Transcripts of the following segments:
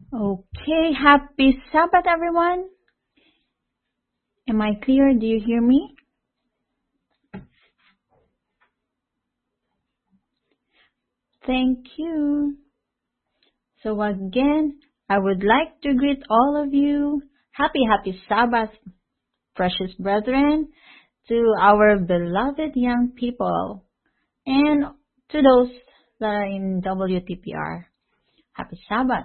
Okay, happy Sabbath, everyone. Am I clear? Do you hear me? Thank you. So again, I would like to greet all of you. Happy Sabbath, precious brethren, to our beloved young people, and to those that are in WTPR. Happy Sabbath.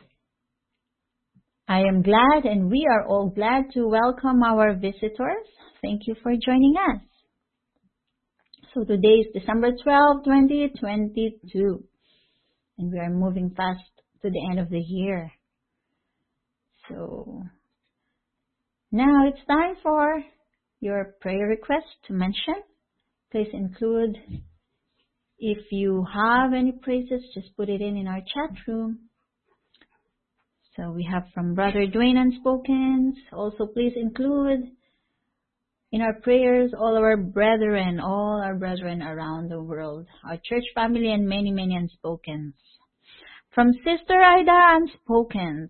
I am glad, and we are all glad to welcome our visitors. Thank you for joining us. So today is December 12, 2022, and we are moving fast to the end of the year. So now it's time for your prayer request to mention. Please include, if you have any praises, just put it in our chat room. So we have from Brother Dwayne Unspoken. Also, please include in our prayers all our brethren around the world, our church family, and many Unspokens. From Sister Ida Unspoken.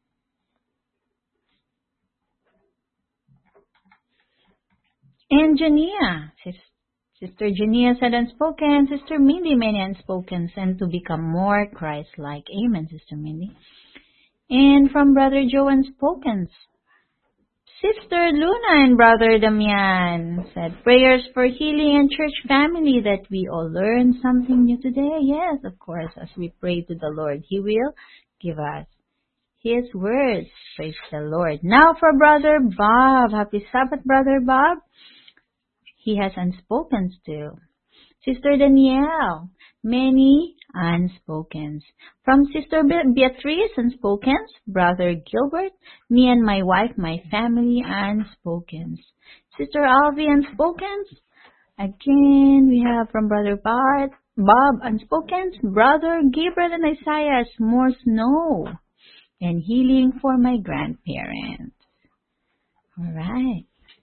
And Jania. Sister Jania said Unspoken. Sister Mindy, many Unspokens, and to become more Christ-like. Amen, Sister Mindy. And from Brother Joe Unspoken. Sister Luna and Brother Damian said prayers for healing and church family, that we all learn something new today. Yes, of course, as we pray to the Lord, He will give us His words. Praise the Lord. Now for Brother Bob. Happy Sabbath, Brother Bob. He has Unspokens too. Sister Danielle, many Unspokens. From Sister Beatrice, Unspokens. Brother Gilbert, me and my wife, my family, Unspokens. Sister Alvi, Unspokens. Again, we have from Brother Bob, Unspokens. Brother Gabriel and Isaiah, more snow and healing for my grandparents. All right.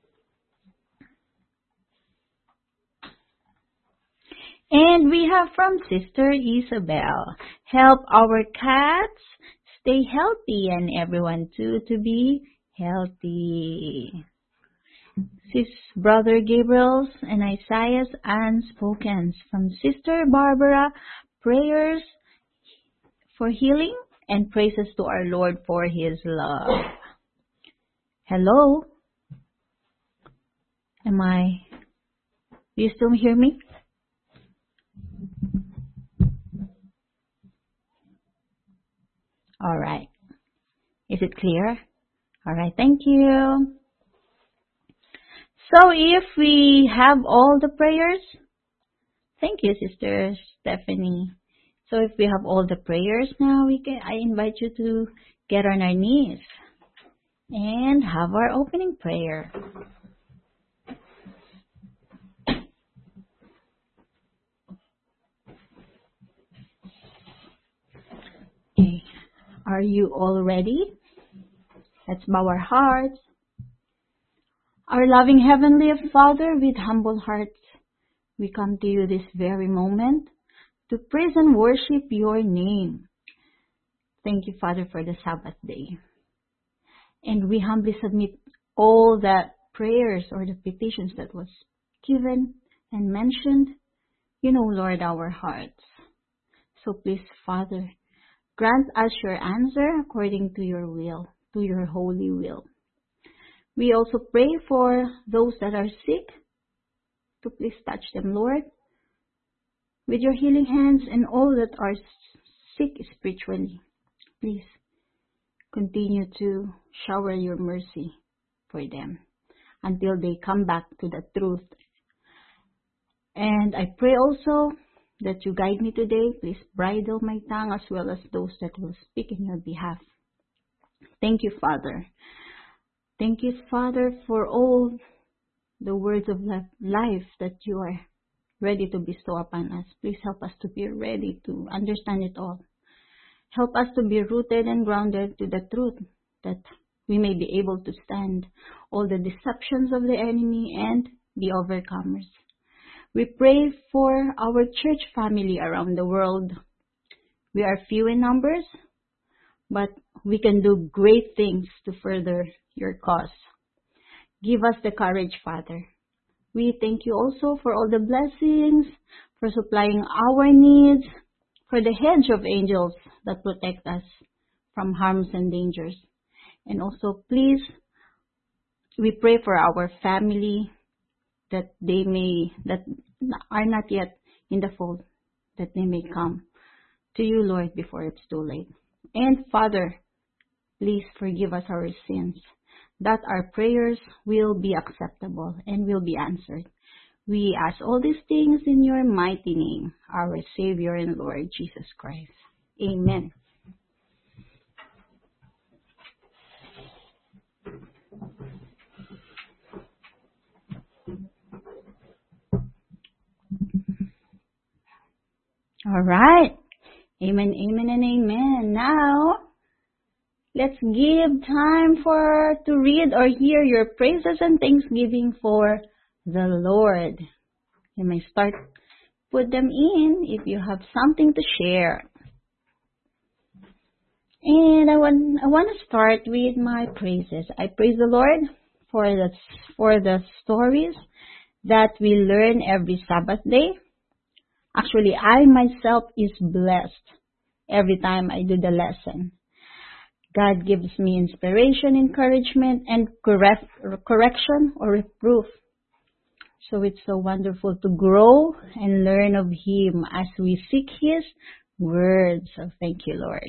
And we have from Sister Isabel, help our cats stay healthy and everyone too to be healthy. Sis Brother Gabriel's and Isaiah's Unspoken. From Sister Barbara, prayers for healing and praises to our Lord for His love. Hello? Do you still hear me? All right. Is it clear? All right. Thank you. So if we have all the prayers, thank you, Sister Stephanie. So if we have all the prayers now, I invite you to get on our knees and have our opening prayer. Okay. Are you all ready? Let's bow our hearts. Our loving Heavenly Father, with humble hearts, we come to you this very moment to praise and worship your name. Thank you, Father, for the Sabbath day. And we humbly submit all the prayers or the petitions that was given and mentioned. You know, Lord, our hearts. So please, Father, grant us your answer according to your will, to your holy will. We also pray for those that are sick, to please touch them, Lord, with your healing hands, and all that are sick spiritually. Please continue to shower your mercy for them until they come back to the truth. And I pray also that you guide me today. Please bridle my tongue as well as those that will speak in your behalf. Thank you, Father. Thank you, Father, for all the words of life that you are ready to bestow upon us. Please help us to be ready to understand it all. Help us to be rooted and grounded to the truth, that we may be able to stand all the deceptions of the enemy and be overcomers. We pray for our church family around the world. We are few in numbers, but we can do great things to further your cause. Give us the courage, Father. We thank you also for all the blessings, for supplying our needs, for the hedge of angels that protect us from harms and dangers. And also, please, we pray for our family that are not yet in the fold, that they may come to you, Lord, before it's too late. And Father, please forgive us our sins, that our prayers will be acceptable and will be answered. We ask all these things in your mighty name, our Savior and Lord Jesus Christ. Amen. All right. Amen, amen, and amen. Now, let's give time to read or hear your praises and thanksgiving for the Lord. You may put them in if you have something to share. And I want to start with my praises. I praise the Lord for the stories that we learn every Sabbath day. Actually, I myself is blessed every time I do the lesson. God gives me inspiration, encouragement, and correction or reproof. So it's so wonderful to grow and learn of Him as we seek His word. So thank you, Lord.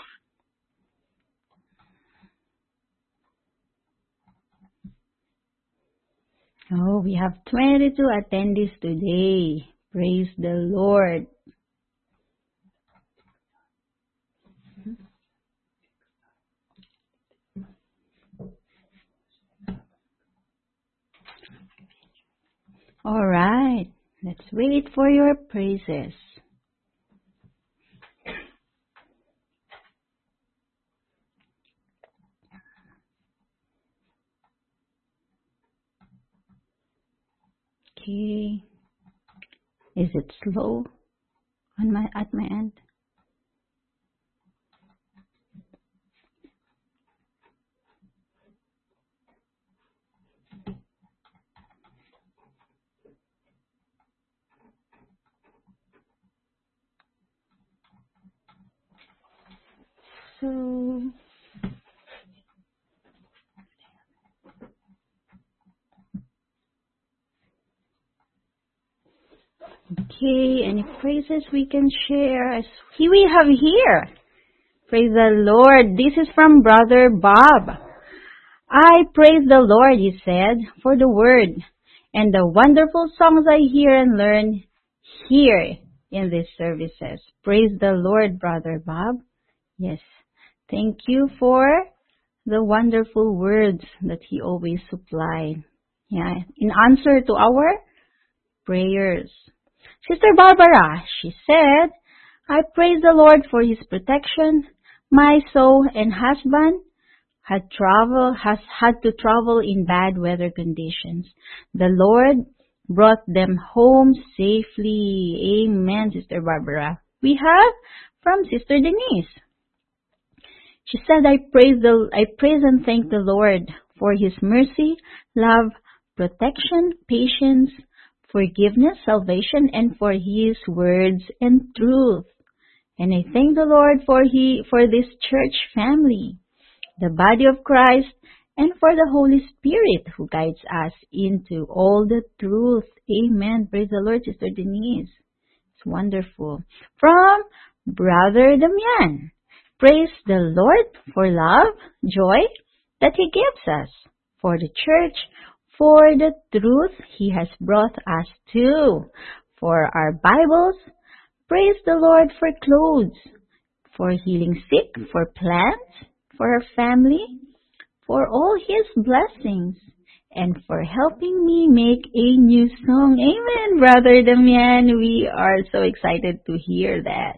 Oh, we have 22 attendees today. Praise the Lord. All right, let's wait for your praises. Okay. Is it slow at my end? So, okay, any praises we can share? We have here. Praise the Lord. This is from Brother Bob. I praise the Lord, he said, for the word and the wonderful songs I hear and learn here in these services. Praise the Lord, Brother Bob. Yes. Thank you for the wonderful words that he always supplied. Yeah, in answer to our prayers. Sister Barbara, she said, I praise the Lord for His protection. My soul and husband has had to travel in bad weather conditions. The Lord brought them home safely. Amen, Sister Barbara. We have from Sister Denise. She said, I praise and thank the Lord for His mercy, love, protection, patience, forgiveness, salvation, and for His words and truth. And I thank the Lord for this church family, the body of Christ, and for the Holy Spirit who guides us into all the truth. Amen. Praise the Lord, Sister Denise. It's wonderful. From Brother Damian. Praise the Lord for love, joy that He gives us, for the church, for the truth He has brought us to, for our Bibles. Praise the Lord for clothes, for healing sick, for plants, for our family, for all His blessings, and for helping me make a new song. Amen, Brother Damian. We are so excited to hear that.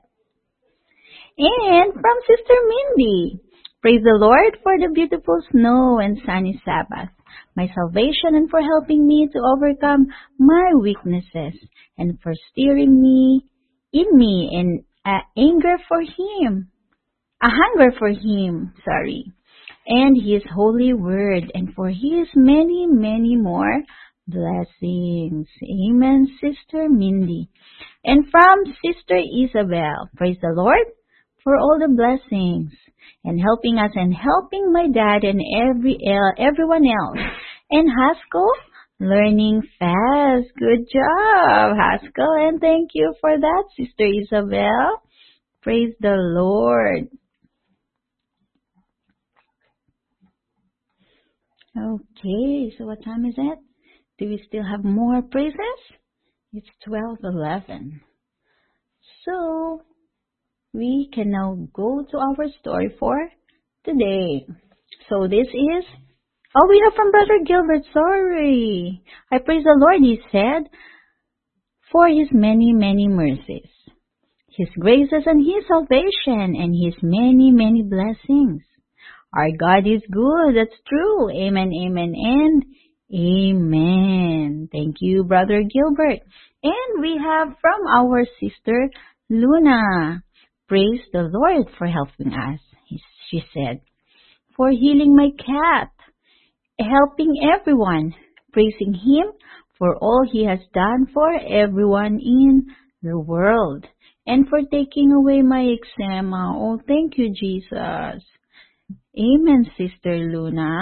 And from Sister Mindy, praise the Lord for the beautiful snow and sunny Sabbath, my salvation, and for helping me to overcome my weaknesses, and for steering me in anger for Him. a hunger for Him, and His holy word, and for His many, many more blessings. Amen, Sister Mindy. And from Sister Isabel, praise the Lord for all the blessings and helping us and helping my dad and everyone else. And Haskell, learning fast. Good job, Haskell, and thank you for that, Sister Isabel. Praise the Lord. Okay, so what time is it? Do we still have more praises? It's 12:11. So, we can now go to our story for today. So this is, we have from Brother Gilbert, sorry. I praise the Lord, he said, for His many, many mercies, His graces and His salvation, and His many, many blessings. Our God is good, that's true. Amen, amen, and amen. Thank you, Brother Gilbert. And we have from our sister Luna. Praise the Lord for helping us, she said, for healing my cat, helping everyone, praising Him for all He has done for everyone in the world, and for taking away my eczema. Oh, thank you, Jesus. Amen, Sister Luna.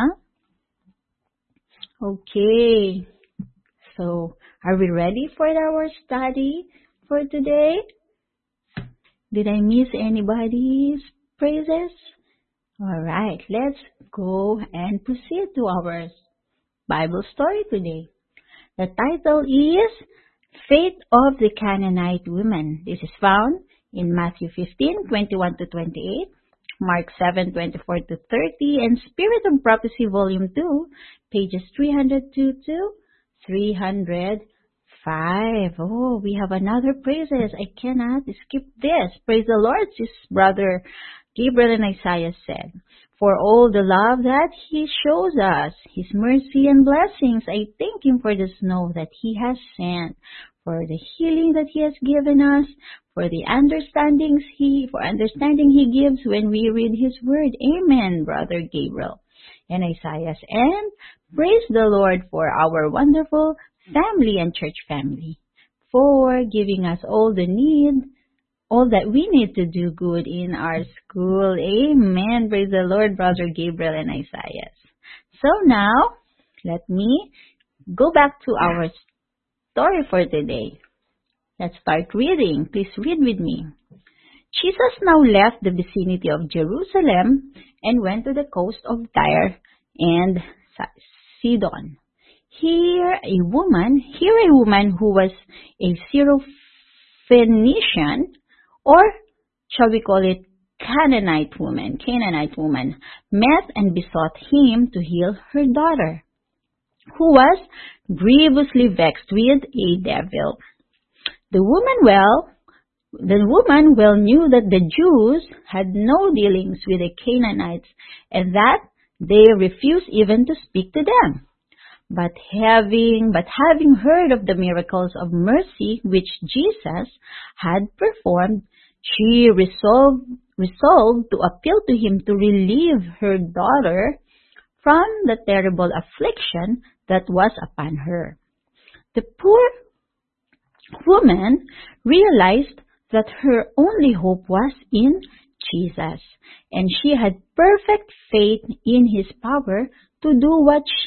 Okay, so are we ready for our study for today? Did I miss anybody's praises? All right, let's go and proceed to our Bible story today. The title is Fate of the Canaanite Women. This is found in Matthew 15:21-28, Mark 7:24-30, and Spirit of Prophecy, Volume 2, pages 302 to 305. Oh, we have another praises. I cannot skip this. Praise the Lord, this Brother Gabriel and Isaiah said, for all the love that He shows us, His mercy and blessings, I thank Him for the snow that He has sent, for the healing that He has given us, for the understanding He gives when we read His word. Amen, Brother Gabriel and Isaiah. And praise the Lord for our wonderful family and church family, for giving us all that we need to do good in our school. Amen. Praise the Lord, Brother Gabriel and Isaiah. So now, let me go back to our story for today. Let's start reading. Please read with me. Jesus now left the vicinity of Jerusalem and went to the coast of Tyre and Sidon. Here a woman who was a Syrophoenician, or shall we call it Canaanite woman, met and besought Him to heal her daughter, who was grievously vexed with a devil. The woman well knew that the Jews had no dealings with the Canaanites, and that they refused even to speak to them. But having heard of the miracles of mercy which Jesus had performed, she resolved to appeal to Him to relieve her daughter from the terrible affliction that was upon her. The poor woman realized that her only hope was in Jesus, and she had perfect faith in His power to do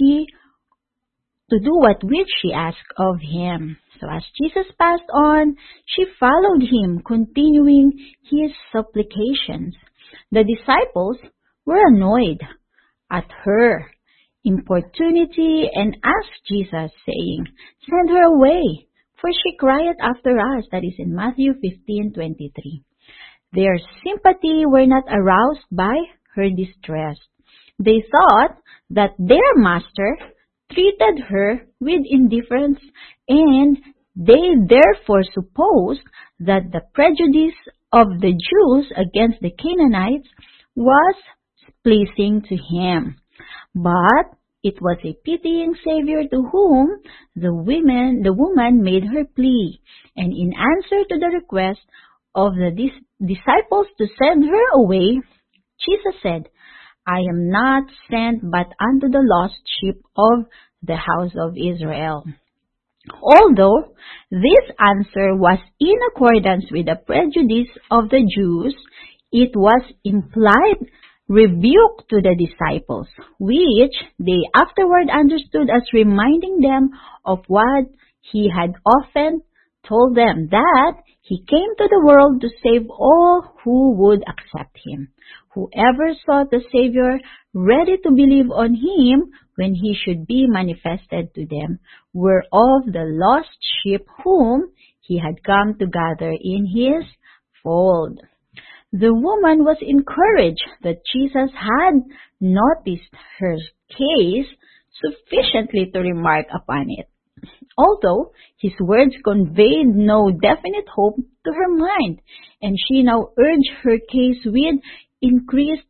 which she asked of Him. So as Jesus passed on, she followed Him, continuing His supplications. The disciples were annoyed at her importunity and asked Jesus, saying, "Send her away, for she crieth after us." That is in Matthew 15:23. Their sympathy were not aroused by her distress. They thought that their master treated her with indifference, and they therefore supposed that the prejudice of the Jews against the Canaanites was pleasing to Him. But it was a pitying Savior to whom the woman made her plea, and in answer to the request of the disciples to send her away, Jesus said, I am not sent but unto the lost sheep of the house of Israel. Although this answer was in accordance with the prejudice of the Jews, it was implied rebuke to the disciples, which they afterward understood as reminding them of what he had often told them, that he came to the world to save all who would accept him. Whoever sought the Savior, ready to believe on him when he should be manifested to them, were of the lost sheep whom he had come to gather in his fold. The woman was encouraged that Jesus had noticed her case sufficiently to remark upon it, although his words conveyed no definite hope to her mind, and she now urged her case with increased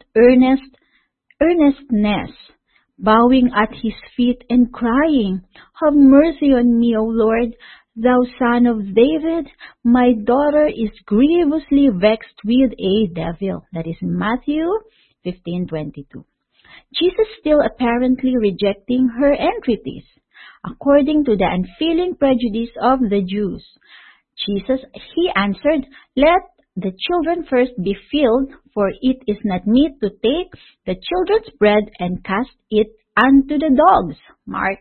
earnestness, bowing at his feet and crying, Have mercy on me, O Lord, thou Son of David, my daughter is grievously vexed with a devil. That is Matthew 15:22. Jesus still apparently rejecting her entreaties, according to the unfeeling prejudice of the Jews. He answered, Let the children first be filled, for it is not meet to take the children's bread and cast it unto the dogs. Mark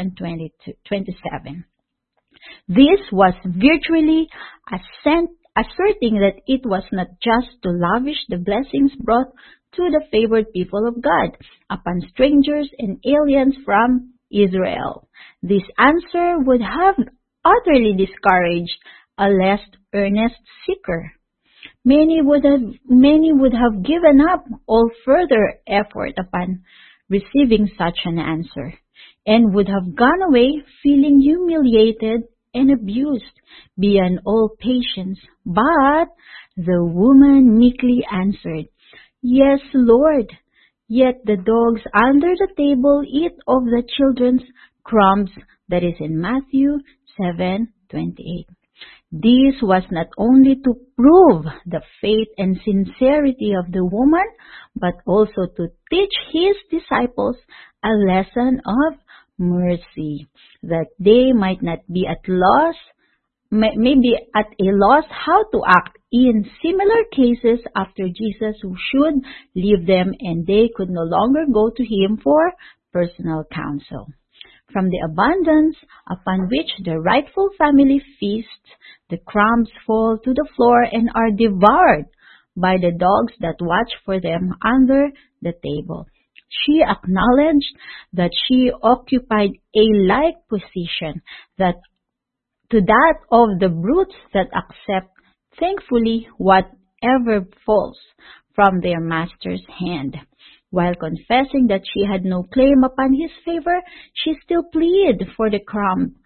7:27. This was virtually asserting that it was not just to lavish the blessings brought to the favored people of God upon strangers and aliens from Israel. This answer would have utterly discouraged a less earnest seeker. Many would have given up all further effort upon receiving such an answer, and would have gone away feeling humiliated and abused beyond all patience. But the woman meekly answered, Yes, Lord, yet the dogs under the table eat of the children's crumbs. That is in Matthew 7:28. This was not only to prove the faith and sincerity of the woman, but also to teach his disciples a lesson of mercy, that they might not be at loss, maybe at a loss how to act in similar cases after Jesus should leave them and they could no longer go to him for personal counsel. From the abundance upon which the rightful family feasts, the crumbs fall to the floor and are devoured by the dogs that watch for them under the table. She acknowledged that she occupied a like position to that of the brutes that accept thankfully whatever falls from their master's hand. While confessing that she had no claim upon his favor, she still pleaded for a crumb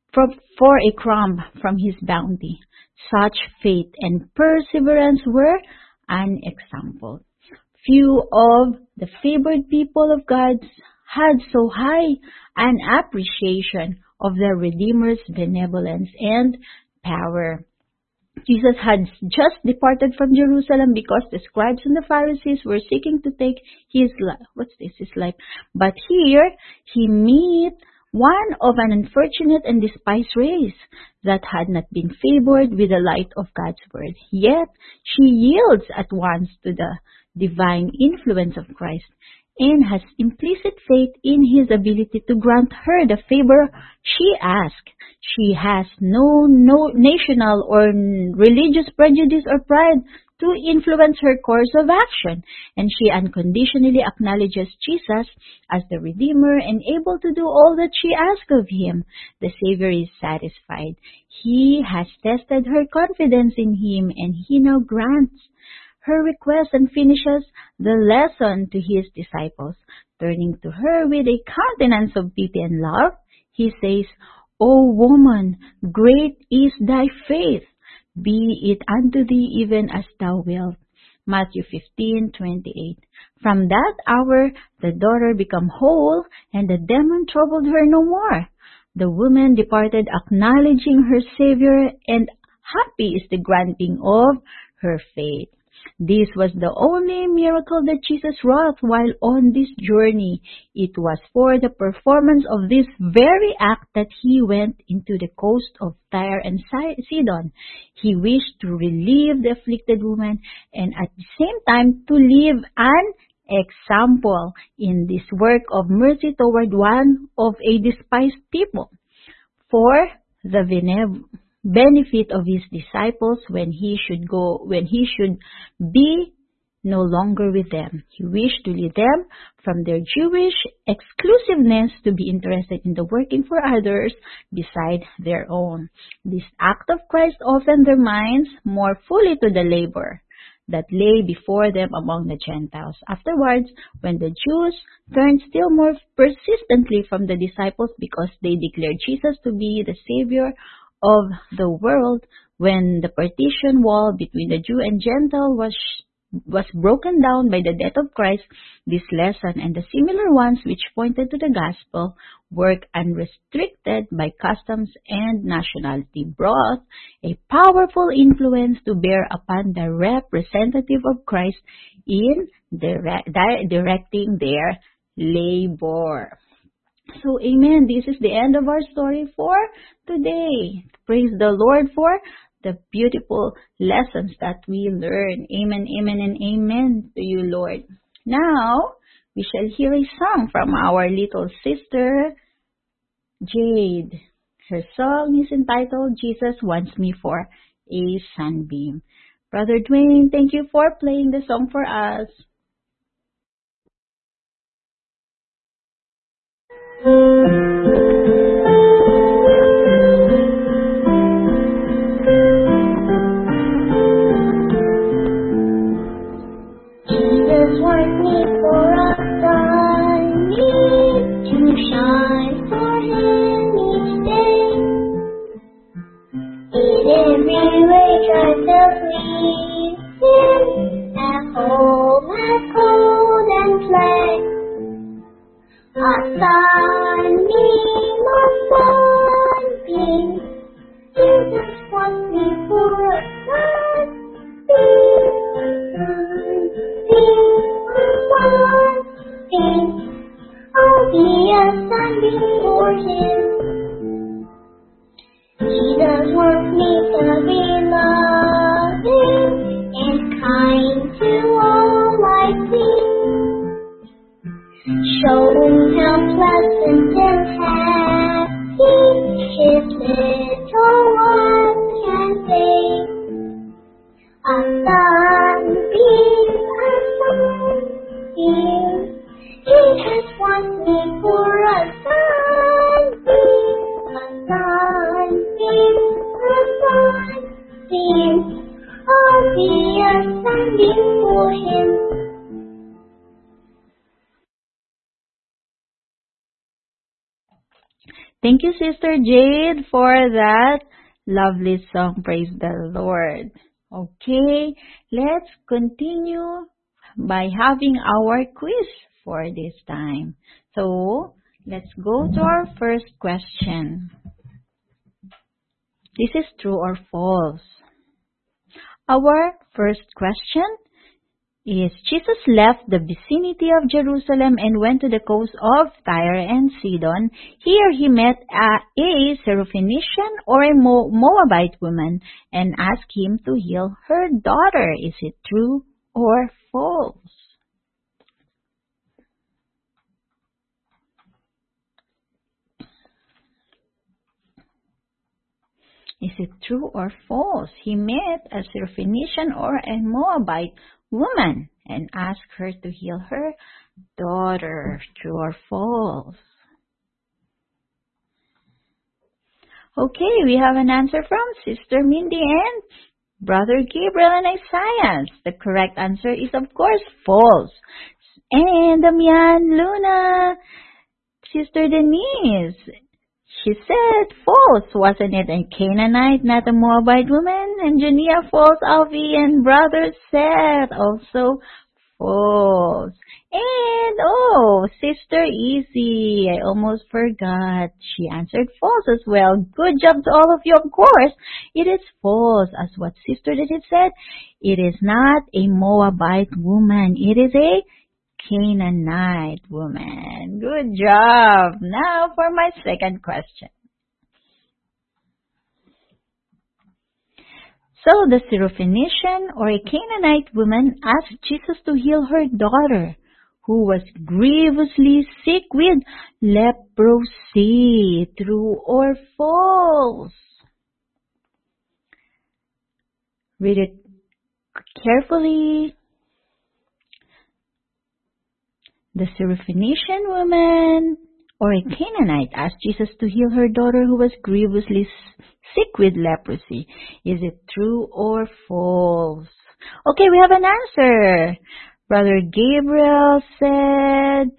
from his bounty. Such faith and perseverance were unexampled. Few of the favored people of God had so high an appreciation of their Redeemer's benevolence and power. Jesus had just departed from Jerusalem because the scribes and the Pharisees were seeking to take his life. But here he meets one of an unfortunate and despised race that had not been favored with the light of God's word. Yet she yields at once to the divine influence of Christ and has implicit faith in his ability to grant her the favor she asks. She has no national or religious prejudice or pride to influence her course of action, and she unconditionally acknowledges Jesus as the Redeemer and able to do all that she asks of him. The Savior is satisfied. He has tested her confidence in him, and he now grants her request and finishes the lesson to his disciples. Turning to her with a countenance of pity and love, he says, O woman, great is thy faith. Be it unto thee even as thou wilt. Matthew 15:28. From that hour the daughter became whole, and the demon troubled her no more. The woman departed acknowledging her Savior, and happy is the granting of her faith. This was the only miracle that Jesus wrought while on this journey. It was for the performance of this very act that he went into the coast of Tyre and Sidon. He wished to relieve the afflicted woman and at the same time to leave an example in this work of mercy toward one of a despised people, for the benefit of his disciples when he should be no longer with them. He wished to lead them from their Jewish exclusiveness to be interested in the working for others beside their own. This act of Christ opened their minds more fully to the labor that lay before them among the Gentiles. Afterwards, when the Jews turned still more persistently from the disciples because they declared Jesus to be the Savior of the world, when the partition wall between the Jew and Gentile was broken down by the death of Christ, this lesson and the similar ones which pointed to the gospel, work unrestricted by customs and nationality, brought a powerful influence to bear upon the representative of Christ in directing their labor. So, amen. This is the end of our story for today. Praise the Lord for the beautiful lessons that we learn. Amen, amen, and amen to you, Lord. Now, we shall hear a song from our little sister, Jade. Her song is entitled, Jesus Wants Me for a Sunbeam. Brother Dwayne, thank you for playing the song for us. Jesus wants me for a sunbeam to shine for him each day. In every way try to please him, at home, at cold and play. A sunbeam, Jesus wants me for a sunbeam, I'll be a sunbeam for him. Jesus wants me to be loving and kind to all I see. Show him how pleasant and happy his little ones can be. A sunbeam, he just wants me for a sunbeam. I'll be a sunbeam for him. Thank you, Sister Jade, for that lovely song. Praise the Lord. Okay, let's continue by having our quiz for this time. So, let's go to our first question. This is true or false? Our first question is, Jesus left the vicinity of Jerusalem and went to the coast of Tyre and Sidon. Here he met a Syrophoenician or a Moabite woman and asked him to heal her daughter. Is it true or false? Is it true or false? He met a Syrophoenician or a Moabite woman and asked her to heal her daughter. True or false? Okay, we have an answer from Sister Mindy and Brother Gabriel and Isaiah. The correct answer is, of course, false. And Damian, Luna, Sister Denise, she said false, wasn't it? A Canaanite, not a Moabite woman. And Jania, false. Alvi and Brother said also false. And, Sister Easy, I almost forgot. She answered false as well. Good job to all of you, of course. It is false, as what Sister Denise said. It is not a Moabite woman. It is a Canaanite woman. Good job. Now for my second question. So the Syrophoenician or a Canaanite woman asked Jesus to heal her daughter, who was grievously sick with leprosy. True or false? Read it carefully. The Syrophoenician woman or a Canaanite asked Jesus to heal her daughter who was grievously sick with leprosy. Is it true or false? Okay, we have an answer. Brother Gabriel said,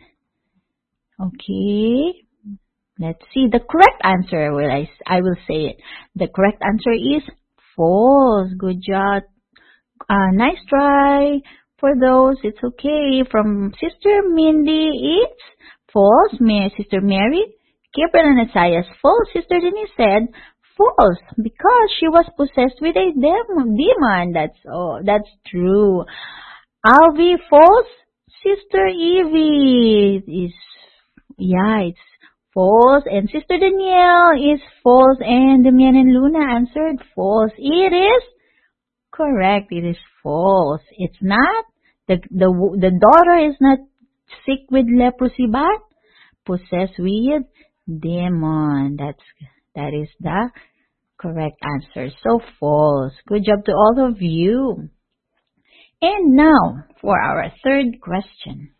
okay, let's see. The correct answer, I will say it. The correct answer is false. Good job. Nice try. For those, it's okay. From Sister Mindy, it's false. Sister Mary, Gabriel and Isaiah, false. Sister Denise said false because she was possessed with a demon. That's true. Alvi, false. Sister Evie it's false. And Sister Danielle is false. And Damian and Luna answered false. It is correct. It is false. It's not. The daughter is not sick with leprosy, but possessed with demon. That is the correct answer. So false. Good job to all of you. And now for our third question.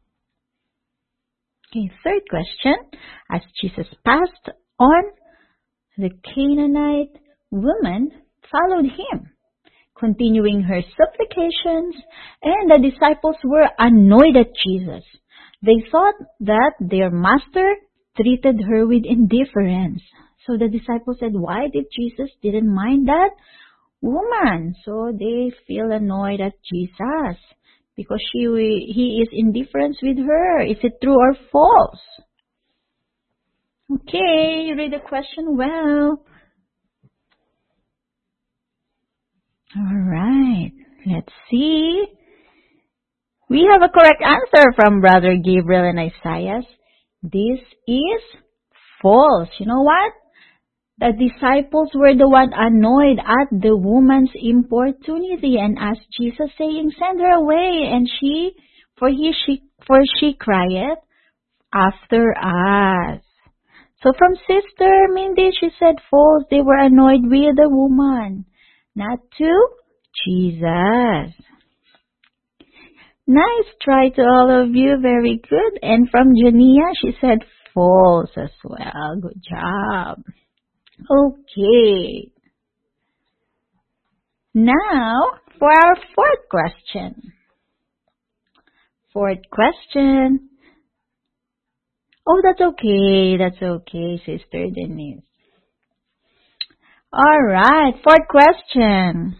Okay, third question. As Jesus passed on, the Canaanite woman followed him, continuing her supplications, and the disciples were annoyed at Jesus. They thought that their master treated her with indifference. So the disciples said, why did Jesus didn't mind that woman? So they feel annoyed at Jesus because he is indifferent with her. Is it true or false? Okay, you read the question well. All right, let's see. We have a correct answer from Brother Gabriel and Isaiah. This is false. You know what? The disciples were the one annoyed at the woman's importunity and asked Jesus, saying, "Send her away." And she crieth after us. So from Sister Mindy, she said false. They were annoyed with the woman, not to Jesus. Nice try to all of you. Very good. And from Jania, she said false as well. Good job. Okay. Now, for our fourth question. Fourth question. Oh, that's okay. That's okay, Sister Denise. All right. Fourth question.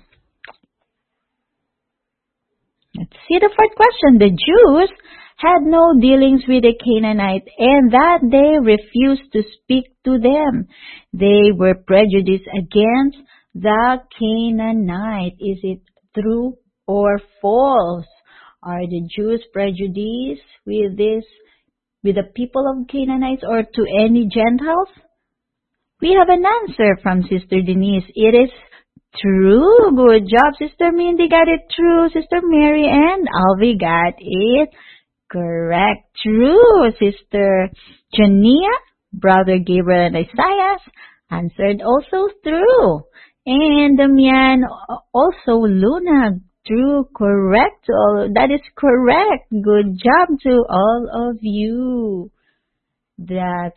Let's see the fourth question. The Jews had no dealings with the Canaanite, and that they refused to speak to them. They were prejudiced against the Canaanite. Is it true or false? Are the Jews prejudiced with the people of Canaanites or to any Gentiles? We have an answer from Sister Denise. It is true. Good job, Sister Mindy got it true. Sister Mary and Alvi got it correct. True. Sister Jania, Brother Gabriel and Isaiah answered also true. And Damian, also Luna, true, correct. That is correct. Good job to all of you. That's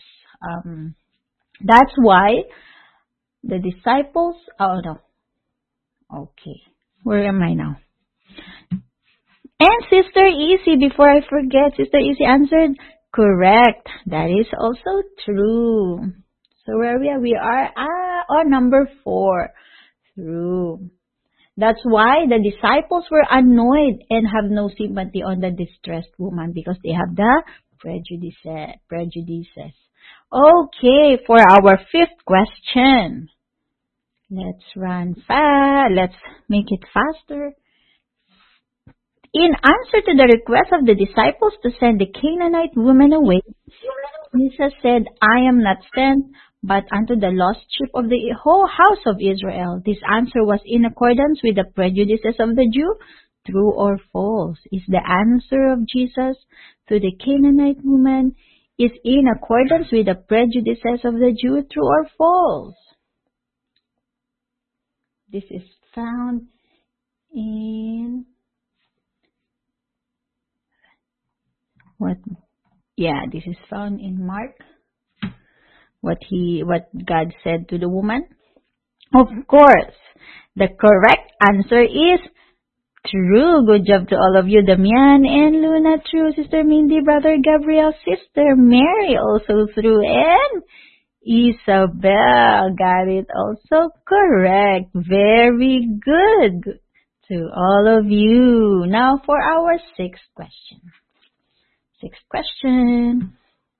why the disciples, okay, where am I now? And Sister Easy, before I forget, Sister Easy answered correct. That is also true. So where we are? We are on number 4. True. That's why the disciples were annoyed and have no sympathy on the distressed woman because they have the prejudices. Okay, for our fifth question. Let's run fast. Let's make it faster. In answer to the request of the disciples to send the Canaanite woman away, Jesus said, I am not sent but unto the lost sheep of the whole house of Israel. This answer was in accordance with the prejudices of the Jew. True or false? Is the answer of Jesus to the Canaanite woman is in accordance with the prejudices of the Jew? True or false? This is found in what? Yeah, this is found in Mark. What God said to the woman? Of course, the correct answer is true. Good job to all of you, Damian and Luna. True. Sister Mindy, Brother Gabriel, Sister Mary, also true. And Isabel got it also correct. Very good to all of you. Now for our sixth question. Sixth question.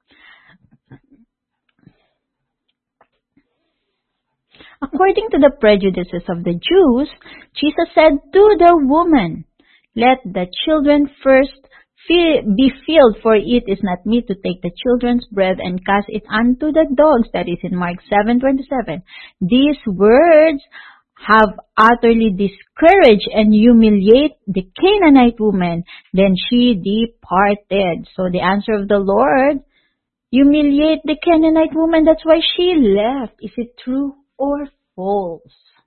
According to the prejudices of the Jews, Jesus said to the woman, let the children first be filled, for it is not meet to take the children's bread and cast it unto the dogs. That is in Mark 7:27. These words have utterly discouraged and humiliate the Canaanite woman. Then she departed. So the answer of the Lord, humiliate the Canaanite woman. That's why she left. Is it true or false?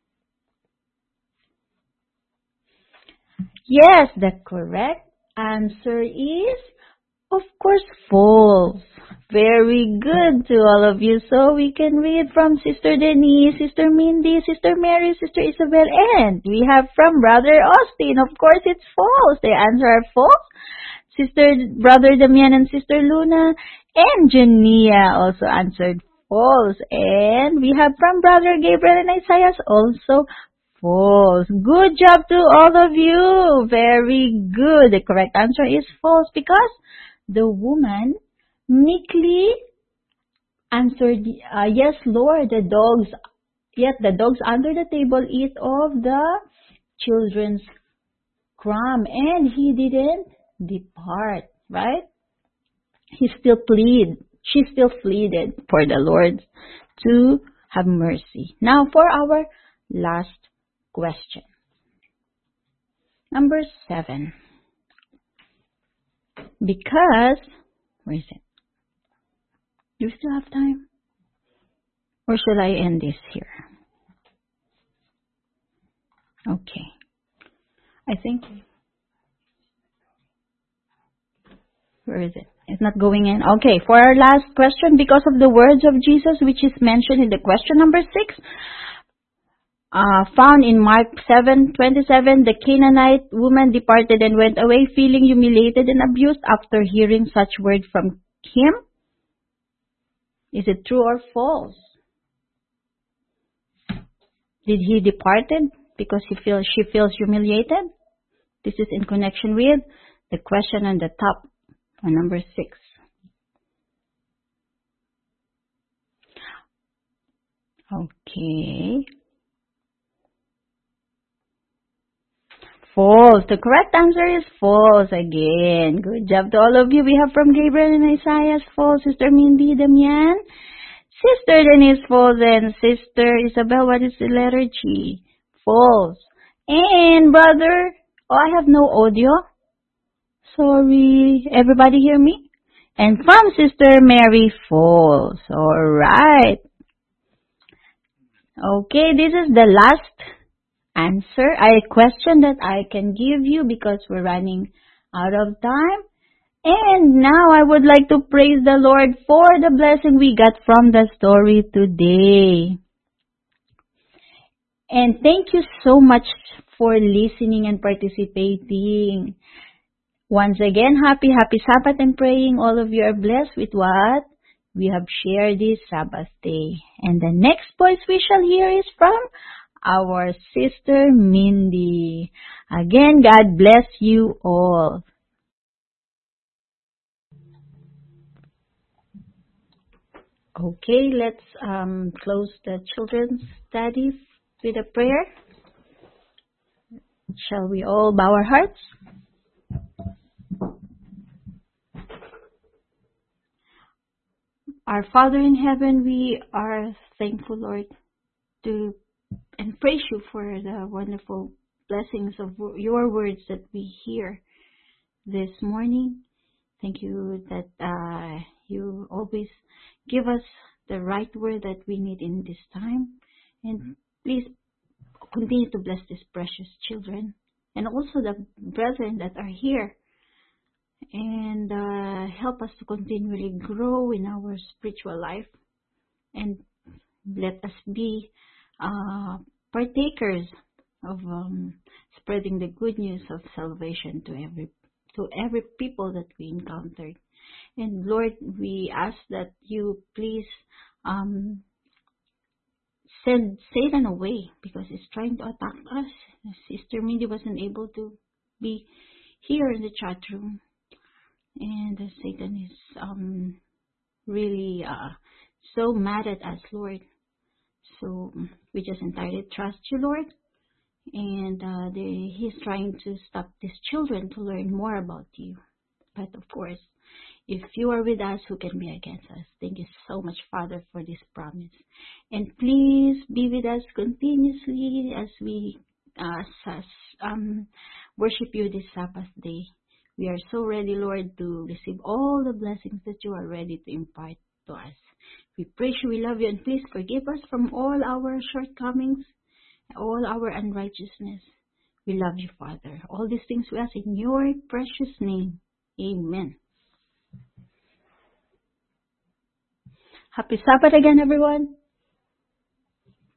Yes, the correct answer is, of course, false. Very good to all of you. So we can read from Sister Denise, Sister Mindy, Sister Mary, Sister Isabel, and we have from Brother Austin. Of course, it's false. The answer are false. Brother Damian and Sister Luna and Jania also answered false. And we have from Brother Gabriel and Isaiah also false. Good job to all of you. Very good. The correct answer is false because the woman meekly answered, yes, Lord, yet the dogs under the table eat of the children's crumb. And he didn't depart, right? She still pleaded for the Lord to have mercy. Now for our last question. Number 7. Because, where is it? Do you still have time? Or should I end this here? Okay. I think, where is it? It's not going in. Okay, for our last question, because of the words of Jesus, which is mentioned in the question number 6, found in Mark 7:27, the Canaanite woman departed and went away, feeling humiliated and abused after hearing such word from him. Is it true or false? Did he departed because she feels humiliated? This is in connection with the question on the top, on number 6. Okay. False. The correct answer is false again. Good job to all of you. We have from Gabriel and Isaiah, false. Sister Mindy, Damian. Sister Denise, false. And Sister Isabel, what is the letter G? False. And brother, I have no audio. Sorry. Everybody hear me? And from Sister Mary, false. Alright. Okay, this is the last answer, question that I can give you because we're running out of time. And now I would like to praise the Lord for the blessing we got from the story today. And thank you so much for listening and participating. Once again, happy Sabbath and praying all of you are blessed with what we have shared this Sabbath day. And the next voice we shall hear is from our Sister Mindy. Again, God bless you all. Okay, let's close the children's study with a prayer. Shall we all bow our hearts? Our Father in heaven, we are thankful, Lord, to and praise you for the wonderful blessings of your words that we hear this morning. Thank you that you always give us the right word that we need in this time. And please continue to bless these precious children and also the brethren that are here. And help us to continually grow in our spiritual life. And let us be partakers of spreading the good news of salvation to every people that we encountered. And Lord, we ask that you please send Satan away because he's trying to attack us. Sister Mindy wasn't able to be here in the chat room, and Satan is really so mad at us, Lord. So we just entirely trust you, Lord. And he's trying to stop these children to learn more about you. But of course, if you are with us, who can be against us? Thank you so much, Father, for this promise. And please be with us continuously as we worship you this Sabbath day. We are so ready, Lord, to receive all the blessings that you are ready to impart to us. We praise you, we love you, and please forgive us from all our shortcomings, all our unrighteousness. We love you, Father. All these things we ask in your precious name. Amen. Happy Sabbath again, everyone.